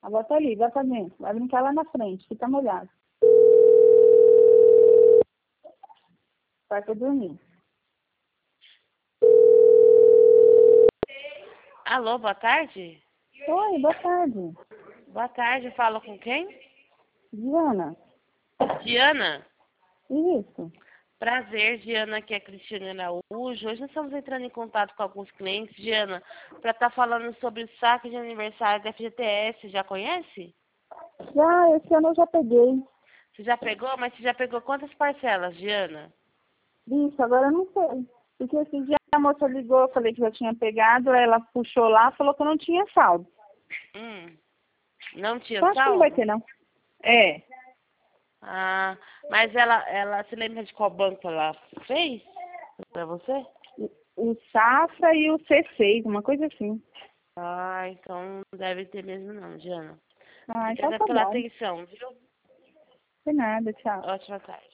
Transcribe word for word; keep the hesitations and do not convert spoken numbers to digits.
Agora tá ali, vai pra dentro. Vai brincar lá na frente, fica molhado. Vai pra dormir. Alô, boa tarde? Oi, boa tarde. Boa tarde, falo com quem? Diana. Diana? Isso. Prazer, Diana, aqui é a Cristina Araújo. Hoje nós estamos entrando em contato com alguns clientes, Diana, para estar falando sobre o saque de aniversário da F G T S. Já conhece? Já, esse ano eu já peguei. Você já pegou? Mas você já pegou quantas parcelas, Diana? Isso, agora eu não sei. Porque esse dia a moça ligou, eu falei que já tinha pegado, aí ela puxou lá, falou que eu não tinha saldo. Hum, não tinha Eu acho que não vai saldo? ter, não. É. Ah, mas ela, ela, você lembra de qual banco ela fez para você? O Safra e o C seis, uma coisa assim. Ah, então não deve ter mesmo não, Diana. Ah, então Obrigada tá pela bom. atenção, viu? De nada, tchau. Ótima tarde.